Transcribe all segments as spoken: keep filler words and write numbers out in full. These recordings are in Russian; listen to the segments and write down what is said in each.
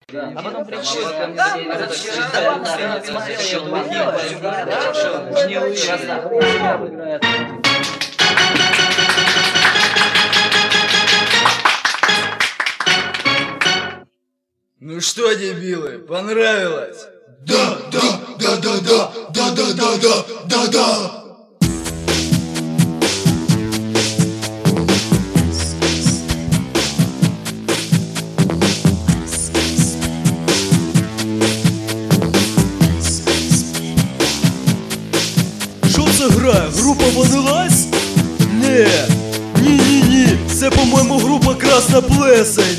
Да. А потом пришел ко мне, Да, говорит, да, вчера, да, да, да, да, смотри, смотри, что вот мы я делаем. пойду, Да, да, что, да, не учишь. играет. Ну что, дебилы, понравилось? Да, да, да, да, да, да, да, да, да, да, да. Що це грає? Група Vanilla Ice? Не, ні-ні-ні, це, по-моєму, група Красна Плесень.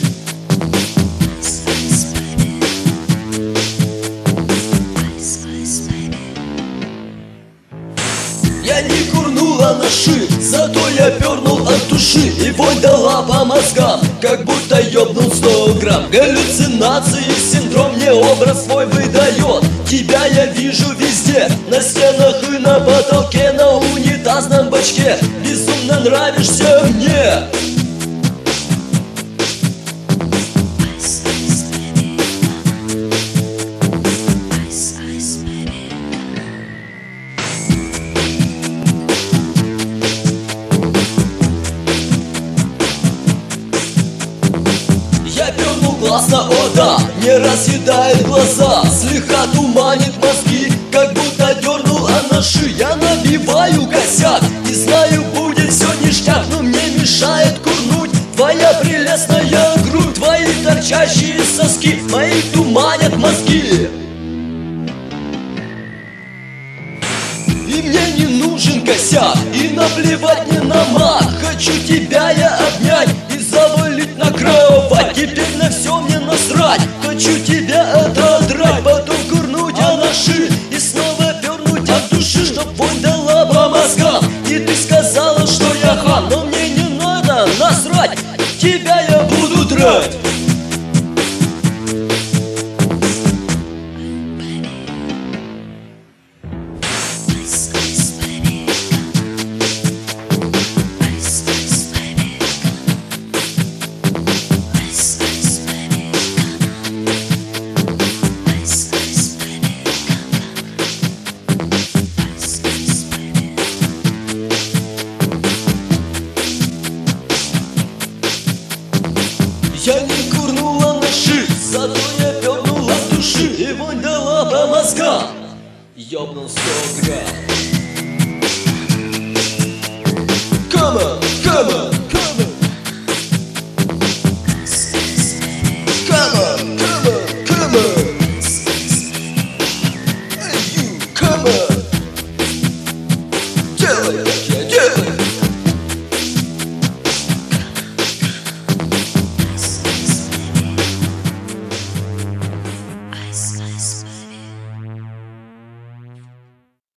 Я не курнула на ши, зато я пернул от души. И вонь дала по мозгам, как будто ёбнул сто грамм. Галлюцинации, синдром мне образ свой выдает. Тебя я вижу везде, на стенах и на потолке, на унитазном бачке. Безумно нравишься мне. Я пернул классно, о да, не разъедает глаза, слегка туманит мозги, как будто дернул анаши. Я набиваю косяк и знаю, будет все ништяк, но мне мешает курнуть твоя прелестная грудь, твои торчащие соски, мои туманят мозги. И мне не нужен косяк, и наплевать мне на мат. Хочу тебя я обнять и завалить на кровать. Теперь на все мне насрать, хочу тебя отодрать, потом курнуть анаши и снова пернуть от души, чтоб вонь дала по мозгам. И ты сказала, что я хам, но мне не надо, насрать, тебя я буду драть. Я не курнула на ши, зато я пернула от души, и вонь дала по мозгам. Ёбнул сто грамм. Come on, come on, come on. Come on, come on, come on. Hey, you, come on.